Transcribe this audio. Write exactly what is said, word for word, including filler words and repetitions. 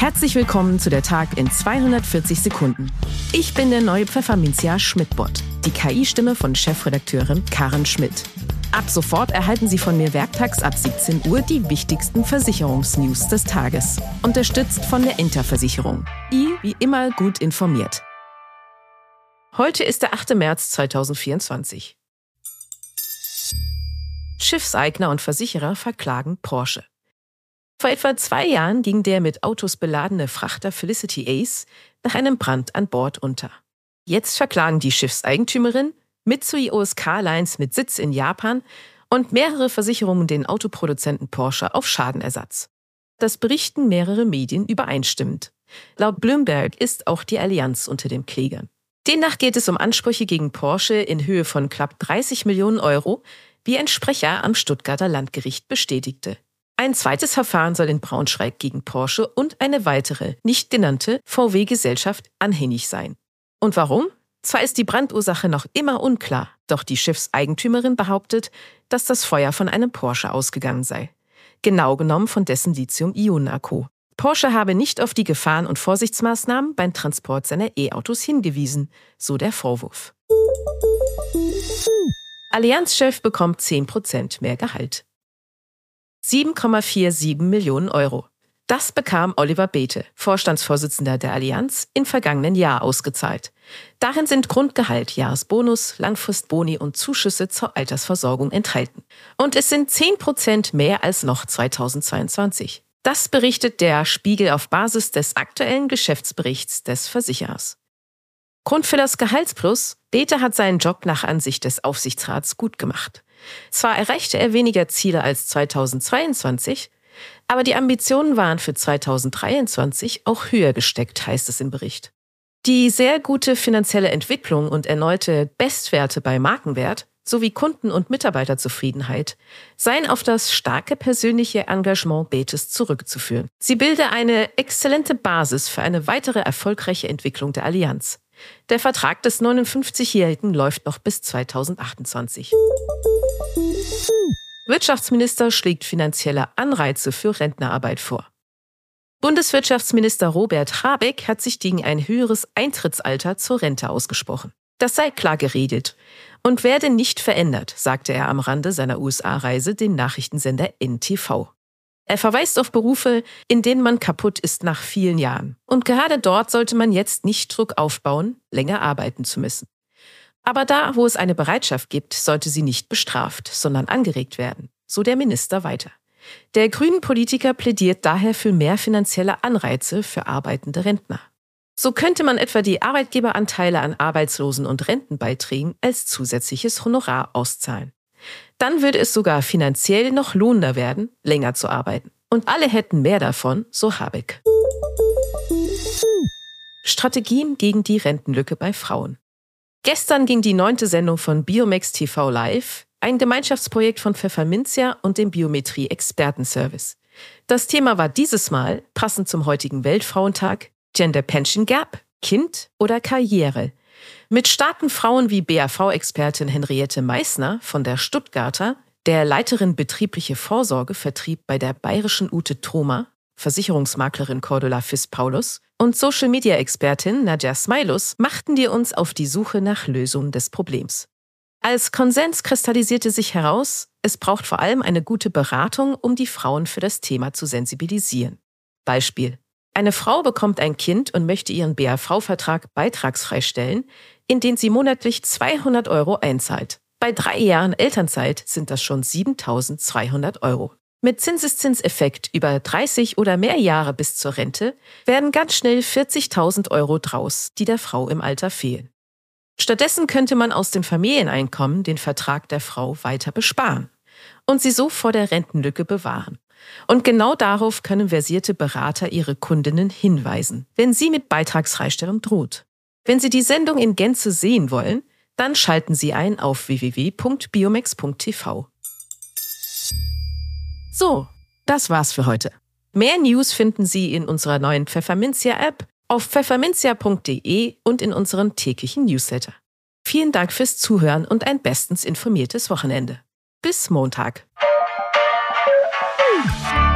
Herzlich willkommen zu der Tag in zweihundertvierzig Sekunden. Ich bin der neue Pfefferminzia Schmidt-Bot, die K I-Stimme von Chefredakteurin Karen Schmidt. Ab sofort erhalten Sie von mir werktags ab siebzehn Uhr die wichtigsten Versicherungsnews des Tages. Unterstützt von der Interversicherung. I wie immer gut informiert. Heute ist der achte März zweitausendvierundzwanzig. Schiffseigner und Versicherer verklagen Porsche. Vor etwa zwei Jahren ging der mit Autos beladene Frachter Felicity Ace nach einem Brand an Bord unter. Jetzt verklagen die Schiffseigentümerin, Mitsui O S K Lines mit Sitz in Japan und mehrere Versicherungen den Autoproduzenten Porsche auf Schadenersatz. Das berichten mehrere Medien übereinstimmend. Laut Bloomberg ist auch die Allianz unter den Klägern. Demnach geht es um Ansprüche gegen Porsche in Höhe von knapp dreißig Millionen Euro, wie ein Sprecher am Stuttgarter Landgericht bestätigte. Ein zweites Verfahren soll in Braunschweig gegen Porsche und eine weitere, nicht genannte V W-Gesellschaft anhängig sein. Und warum? Zwar ist die Brandursache noch immer unklar, doch die Schiffseigentümerin behauptet, dass das Feuer von einem Porsche ausgegangen sei. Genau genommen von dessen Lithium-Ionen-Akku. Porsche habe nicht auf die Gefahren und Vorsichtsmaßnahmen beim Transport seiner E-Autos hingewiesen, so der Vorwurf. Allianz-Chef bekommt zehn Prozent mehr Gehalt. sieben Komma siebenundvierzig Millionen Euro. Das bekam Oliver Bäte, Vorstandsvorsitzender der Allianz, im vergangenen Jahr ausgezahlt. Darin sind Grundgehalt, Jahresbonus, Langfristboni und Zuschüsse zur Altersversorgung enthalten. Und es sind zehn Prozent mehr als noch zweitausendzweiundzwanzig. Das berichtet der Spiegel auf Basis des aktuellen Geschäftsberichts des Versicherers. Grund für das Gehaltsplus: Bäte hat seinen Job nach Ansicht des Aufsichtsrats gut gemacht. Zwar erreichte er weniger Ziele als zweitausendzweiundzwanzig, aber die Ambitionen waren für zweitausenddreiundzwanzig auch höher gesteckt, heißt es im Bericht. Die sehr gute finanzielle Entwicklung und erneute Bestwerte bei Markenwert sowie Kunden- und Mitarbeiterzufriedenheit seien auf das starke persönliche Engagement Bätes zurückzuführen. Sie bilde eine exzellente Basis für eine weitere erfolgreiche Entwicklung der Allianz. Der Vertrag des neunundfünfzigjährigen läuft noch bis zweitausendachtundzwanzig. Wirtschaftsminister schlägt finanzielle Anreize für Rentnerarbeit vor. Bundeswirtschaftsminister Robert Habeck hat sich gegen ein höheres Eintrittsalter zur Rente ausgesprochen. Das sei klar geregelt und werde nicht verändert, sagte er am Rande seiner U S A-Reise dem Nachrichtensender N T V. Er verweist auf Berufe, in denen man kaputt ist nach vielen Jahren. Und gerade dort sollte man jetzt nicht Druck aufbauen, länger arbeiten zu müssen. Aber da, wo es eine Bereitschaft gibt, sollte sie nicht bestraft, sondern angeregt werden, so der Minister weiter. Der grünen Politiker plädiert daher für mehr finanzielle Anreize für arbeitende Rentner. So könnte man etwa die Arbeitgeberanteile an Arbeitslosen- und Rentenbeiträgen als zusätzliches Honorar auszahlen. Dann würde es sogar finanziell noch lohnender werden, länger zu arbeiten. Und alle hätten mehr davon, so Habeck. Strategien gegen die Rentenlücke bei Frauen. Gestern ging die neunte Sendung von Biomex T V live, ein Gemeinschaftsprojekt von Pfefferminzia und dem Biometrie-Expertenservice. Das Thema war dieses Mal, passend zum heutigen Weltfrauentag, Gender Pension Gap, Kind oder Karriere. Mit starken Frauen wie B A V-Expertin Henriette Meissner von der Stuttgarter, der Leiterin betriebliche Vorsorgevertrieb bei der bayerischen Ute Thoma, Versicherungsmaklerin Cordula Fiss-Paulus und Social-Media-Expertin Nadja Smailus machten wir uns auf die Suche nach Lösungen des Problems. Als Konsens kristallisierte sich heraus, es braucht vor allem eine gute Beratung, um die Frauen für das Thema zu sensibilisieren. Beispiel: Eine Frau bekommt ein Kind und möchte ihren B A V-Vertrag beitragsfrei stellen, indem sie monatlich zweihundert Euro einzahlt. Bei drei Jahren Elternzeit sind das schon siebentausendzweihundert Euro. Mit Zinseszinseffekt über dreißig oder mehr Jahre bis zur Rente werden ganz schnell vierzigtausend Euro draus, die der Frau im Alter fehlen. Stattdessen könnte man aus dem Familieneinkommen den Vertrag der Frau weiter besparen und sie so vor der Rentenlücke bewahren. Und genau darauf können versierte Berater ihre Kundinnen hinweisen, wenn sie mit Beitragsfreistellung droht. Wenn Sie die Sendung in Gänze sehen wollen, dann schalten Sie ein auf w w w punkt biomex punkt t v. So, das war's für heute. Mehr News finden Sie in unserer neuen Pfefferminzia-App, auf pfefferminzia punkt d e und in unserem täglichen Newsletter. Vielen Dank fürs Zuhören und ein bestens informiertes Wochenende. Bis Montag. Thank you.